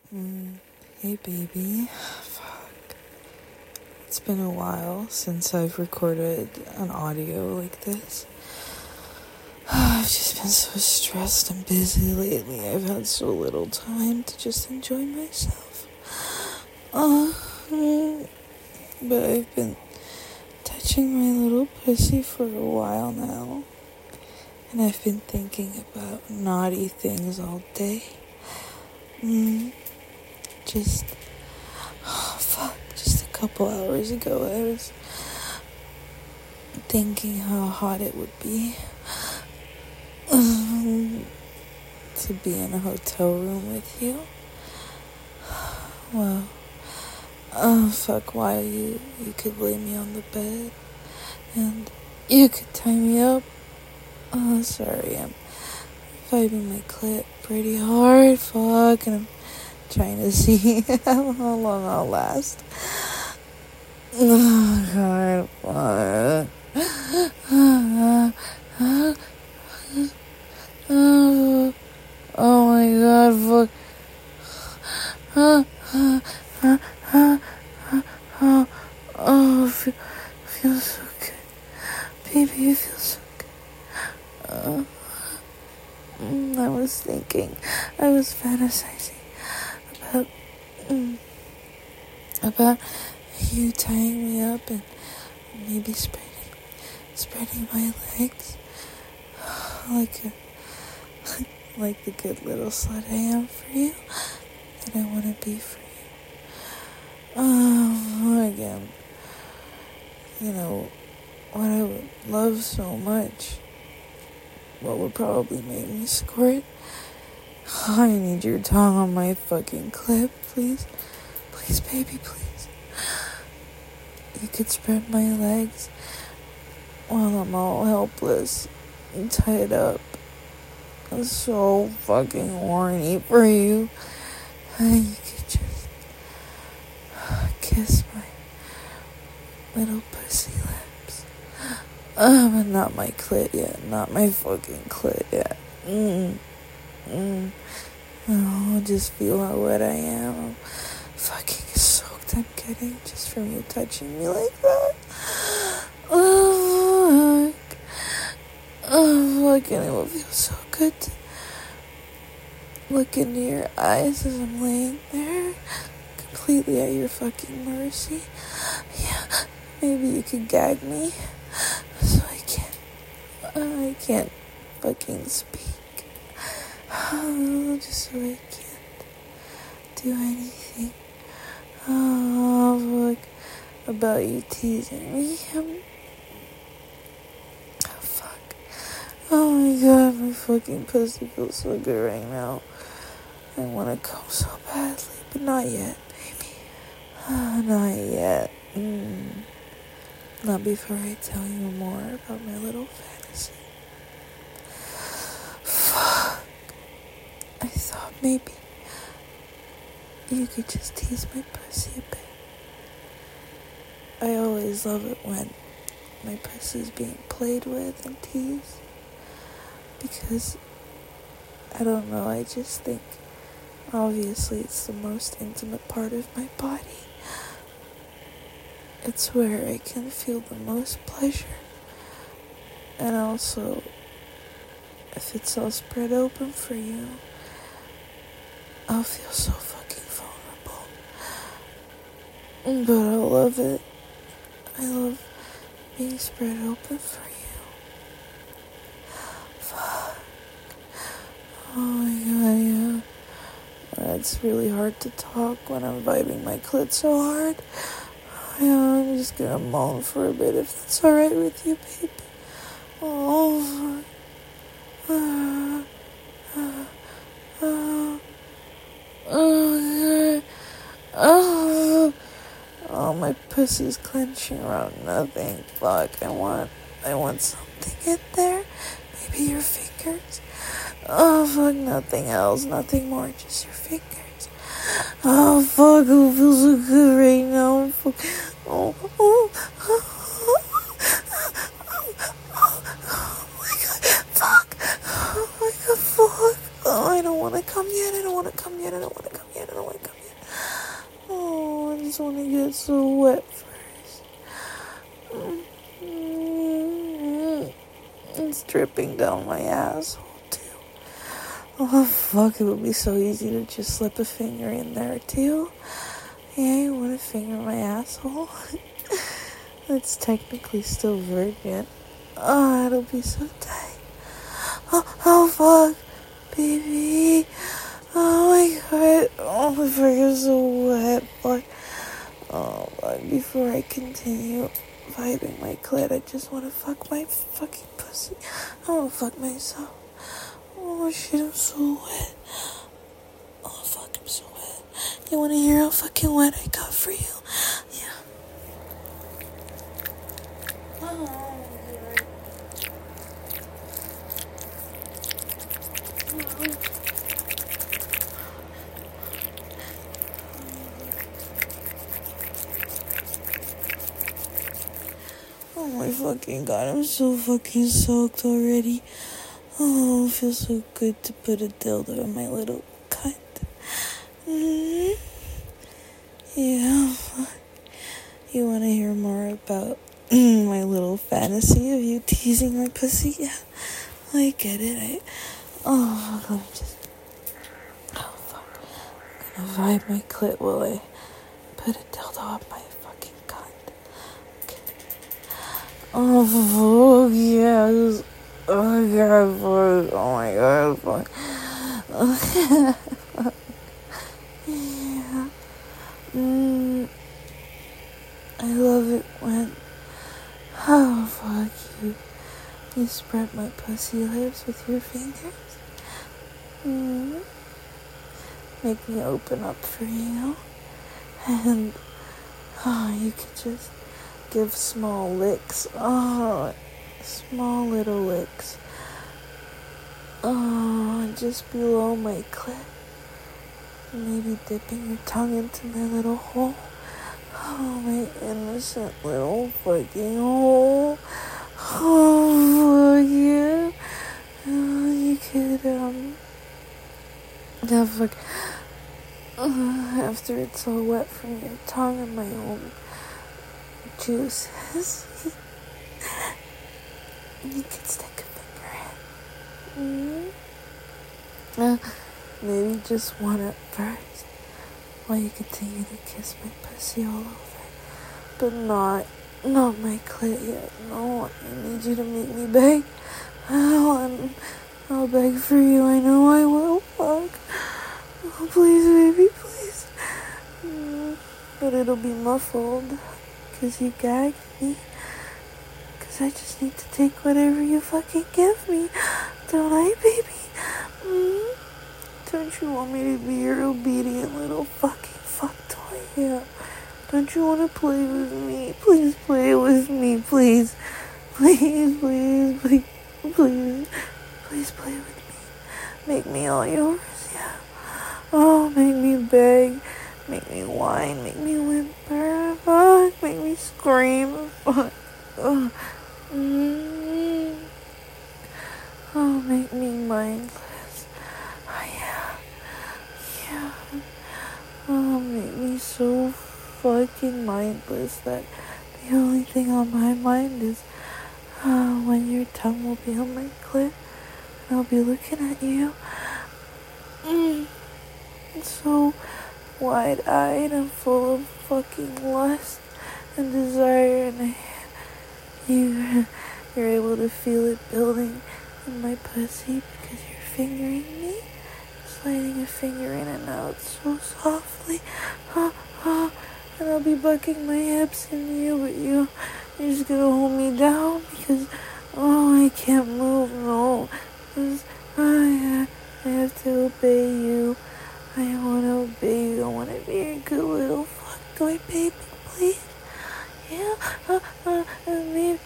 Hey baby, fuck. It's been a while since I've recorded an audio like this. I've just been so stressed and busy lately. I've had so little time to just enjoy myself. But I've been touching my little pussy for a while now. And I've been thinking about naughty things all day. Just a couple hours ago, I was thinking how hot it would be to be in a hotel room with you. Well, while you could lay me on the bed and you could tie me up. Sorry, I'm vibing my clit pretty hard, and I'm trying to see how long I'll last. Oh God, fuck. Oh my God, fuck. Oh, feels so good. Baby, you feel so good. I was fantasizing about you tying me up and maybe spreading my legs like the good little slut I am for you, that I want to be for you. Again, you know, what I would love so much, what would probably make me squirt. I need your tongue on my fucking clip, please. Please, baby, please. You could spread my legs while I'm all helpless and tied up. I'm so fucking horny for you. And you could just kiss my little pussy lips. But not my clit yet. Not my fucking clit yet. Oh, just feel how wet I am. I'm fucking soaked I'm getting just from you touching me like that. Oh, fuck. Oh, fucking, it will feel so good to look into your eyes as I'm laying there, completely at your fucking mercy. Yeah, maybe you could gag me so I can't fucking speak. Oh, just so I can't do anything. Oh, fuck, about you teasing me. Oh, fuck. Oh my God, my fucking pussy feels so good right now. I want to come so badly, but not yet, baby. Not yet. Not before I tell you more about my little fantasy. Fuck. I thought maybe you could just tease my pussy a bit. I always love it when my pussy's being played with and teased. Because, I don't know, I just think, obviously, it's the most intimate part of my body. It's where I can feel the most pleasure. And also, if it's all spread open for you, I'll feel so fucking vulnerable. But I'll love it. I love being spread open for you. Fuck. Oh my God, yeah. It's really hard to talk when I'm vibing my clit so hard. Yeah, I'm just gonna moan for a bit if that's alright with you, baby. Oh, my pussy's clenching around nothing. Fuck, I want something in there. Maybe your fingers. Oh, fuck, nothing else, nothing more, just your fingers. Oh, fuck, it feels so good right now. Fuck. Oh my God, fuck. Oh my God, fuck. Oh, I don't want to come yet. come yet. I don't want to come yet. Oh, I just want to get so wet first. It's dripping down my asshole, too. Oh, fuck, it would be so easy to just slip a finger in there, too. Yeah, you want to finger my asshole? It's technically still virgin. Oh, it'll be so tight. Oh, fuck, baby. Oh my god. Oh, my finger's so wet. Fuck. Oh, fuck. Before I continue vibing my clit, I just want to fuck my fucking pussy. I want to fuck myself. Oh, shit, I'm so wet. Oh, fuck, I'm so wet. You want to hear how fucking wet I got for you? Yeah. Oh my fucking god, I'm so fucking soaked already. Oh, it feels so good to put a dildo in my little cunt. Yeah. You want to hear more about my little fantasy of you teasing my pussy? Yeah, I get it. Oh, fuck, let me just... Oh, fuck. I'm gonna vibe my clit while I put a dildo up my fucking cunt. Okay. Oh, fuck, yeah. Oh, God, fuck. Oh, my God, fuck. Yeah. I love it when... Oh, fuck you. You spread my pussy lips with your fingers. Make me open up for you. And, you could just give small licks. Oh, small little licks. Oh, just below my clit. Maybe dipping your tongue into my little hole. Oh, my innocent little fucking hole. Oh, fuck yeah. Oh, you could, yeah, fuck. After it's all wet from your tongue and my own juices, you could stick a finger in. Maybe just one at first, while you continue to kiss my pussy all over. But not my clit yet. No, I need you to make me beg. I'll beg for you. I know I will. Fuck. Oh, please, baby, please. But it'll be muffled, 'cause you gagged me. 'Cause I just need to take whatever you fucking give me. Don't I, baby? Don't you want me to be your obedient little fucking fuck toy? Yeah. Don't you want to play with me? Please play with me, please. Please, please, please, please. Please play with me. Make me all yours, yeah. Oh, make me beg. Make me whine. Make me whimper. Fuck. Make me scream. Fuck. Oh, make me mindless. Oh, yeah. Yeah. Oh, make me so fucking mindless that the only thing on my mind is when your tongue will be on my clit and I'll be looking at you. So wide-eyed and full of fucking lust and desire, and you're able to feel it building in my pussy because you're fingering me, sliding a finger in and out so softly. And I'll be bucking my hips in you, but you're just gonna hold me down because I can't move, no, because I have to obey you. I want to obey you. I want to be a good little fuck toy baby, please. Yeah, baby.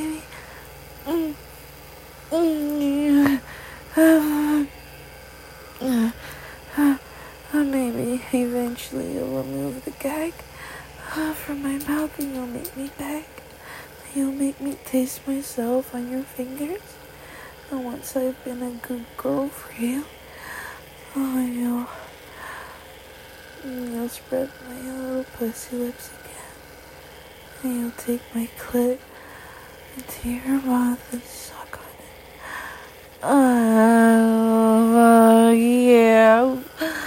Maybe eventually you'll remove the gag from my mouth and you'll make me beg. You'll make me taste myself on your fingers. And once I've been a good girl for you, You'll spread my little pussy lips again. And you'll take my clit into your mouth and suck on it. Oh, yeah.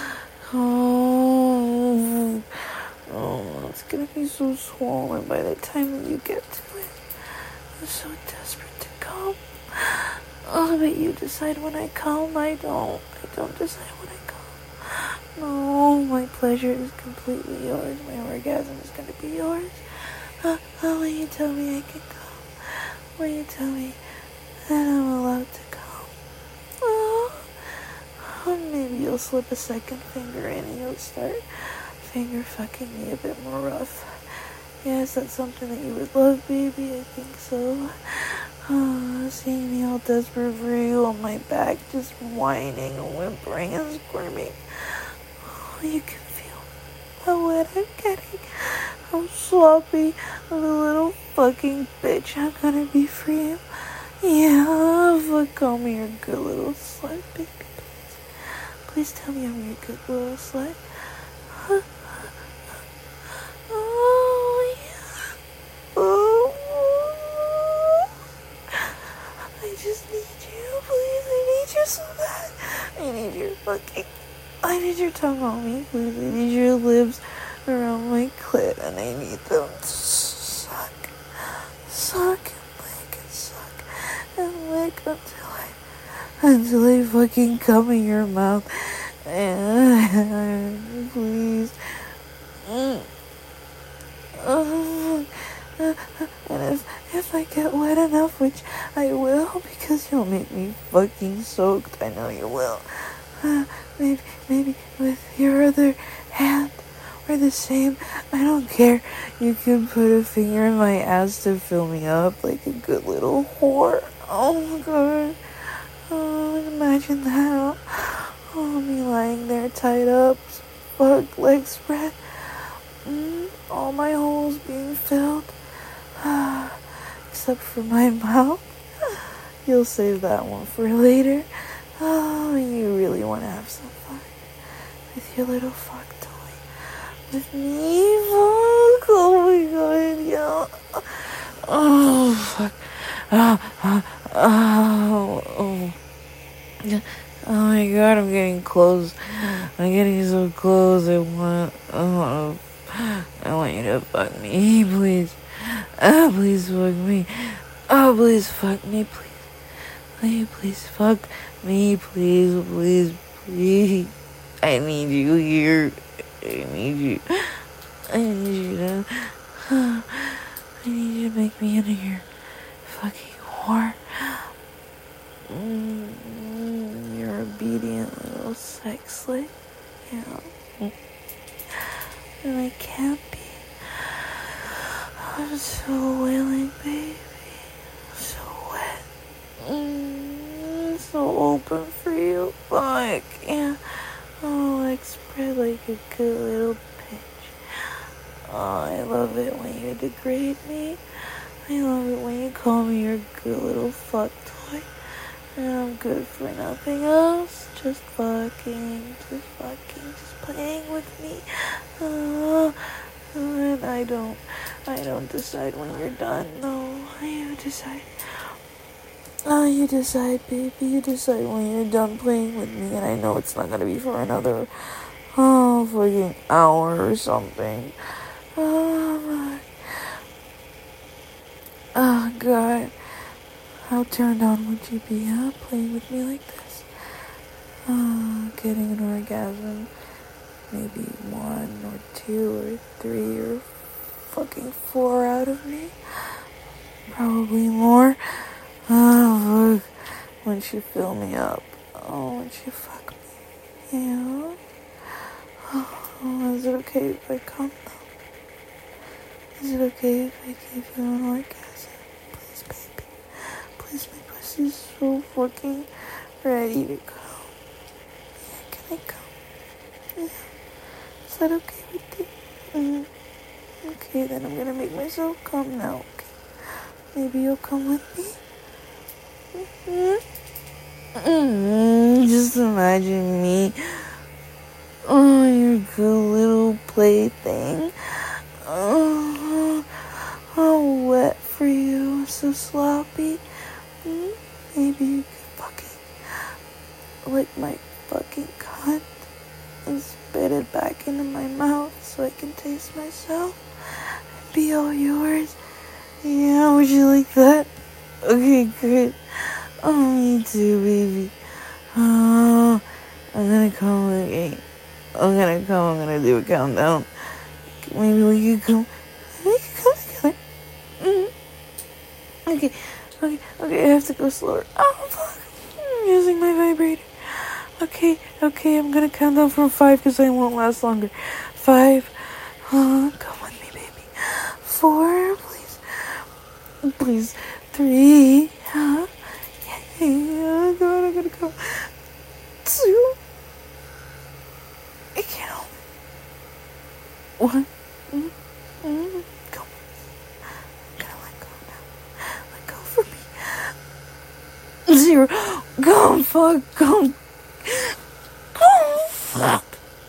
Oh, it's gonna be so swollen by the time that you get to it. I'm so desperate to come. Oh, but you decide when I come. I don't decide when I come. No, my pleasure is completely yours. My orgasm is gonna be yours. When you tell me I can come. When you tell me that I'm allowed to come. Oh, maybe you'll slip a second finger in and you'll start finger fucking me a bit more rough. Yes, that's something that you would love, baby. I think so. Seeing me all desperate for you on my back, just whining and whimpering and squirming. Oh, you can feel how wet I'm getting. How sloppy of a little fucking bitch I'm gonna be for you. Yeah, call me your good little slut, baby. Please tell me I'm your good little slut. Oh, yeah. Oh. I just need you, please. I need you so bad. I need your tongue on me, please. I need your lips around my clit, and I need them to suck and lick until I fucking come in your mouth. And please. And if I get wet enough, which I will, because you'll make me fucking soaked, I know you will. Maybe with your other hand, or the same, I don't care. You can put a finger in my ass to fill me up like a good little whore. Oh my god. Oh, imagine that. Oh, me lying there tied up, legs spread. All my holes being filled. Except for my mouth. You'll save that one for later. Oh, you really want to have some fun with your little fuck toy. With me, fuck. Oh my god, yeah. Oh, fuck. Oh my god, I'm getting close. I'm getting so close. I want you to fuck me, please. Please fuck me. Oh, please fuck me, please. Please fuck me, please. I need you here. I need you to make me into your fucking whore. Your obedient little sex slave. Yeah. And I can't be. I'm so willing, baby. So wet. So open for you. Fuck. Yeah. Oh, like spread like a good little bitch. Oh, I love it when you degrade me. I love it when you call me your good little fuck toy. And I'm good for nothing else. Just playing with me. And I don't decide when you're done. No, you decide. You decide, baby. You decide when you're done playing with me. And I know it's not gonna be for another, fucking hour or something. Oh God. How turned on would you be, playing with me like this? Getting an orgasm. Maybe 1 or 2 or 3 or fucking 4 out of me. Probably more. Oh, fuck. Once you fill me up. Oh, once you fuck me. Yeah. Oh, is it okay if I come though? Is it okay if I give you an orgasm? Please, baby. Please, my pussy's so fucking ready to go. Yeah, can I come? Yeah. Is that okay with you? Okay, then I'm gonna make myself come now, okay? Maybe you'll come with me? Just imagine me. Oh, your good little plaything. Oh, wet for you, so sloppy. Maybe you could fucking lick my fucking cunt and spit it back into my mouth so I can taste myself and be all yours. Yeah, would you like that? Okay, good. Oh, me too, baby. Oh, I'm gonna come again. I'm gonna do a countdown. Maybe we could come together. Okay, I have to go slower. Oh, fuck. I'm using my vibrator. Okay, I'm gonna count down from 5 because I won't last longer. 5. Come with me, baby. 4, please. 3. Yeah, God, I gotta go. 2. I can't help it. 1. Go. I'm gonna let go now. Let go for me. 0. Go, fuck, go. Fuck.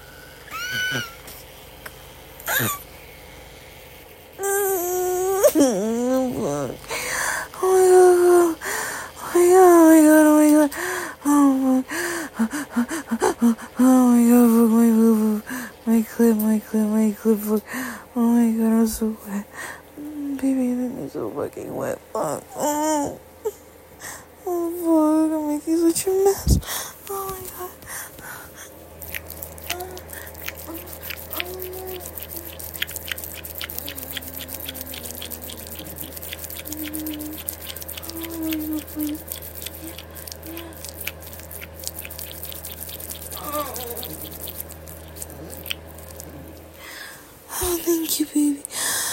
My clip, fuck. Oh my god, I'm so wet. Baby, you make me so fucking wet, fuck. Oh, fuck, I'm making such a mess. Oh my god. Oh, thank you, baby.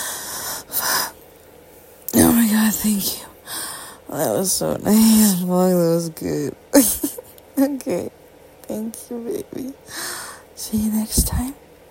Oh my god, thank you. That was so nice. Fuck, that was good. Okay, thank you, baby. See you next time.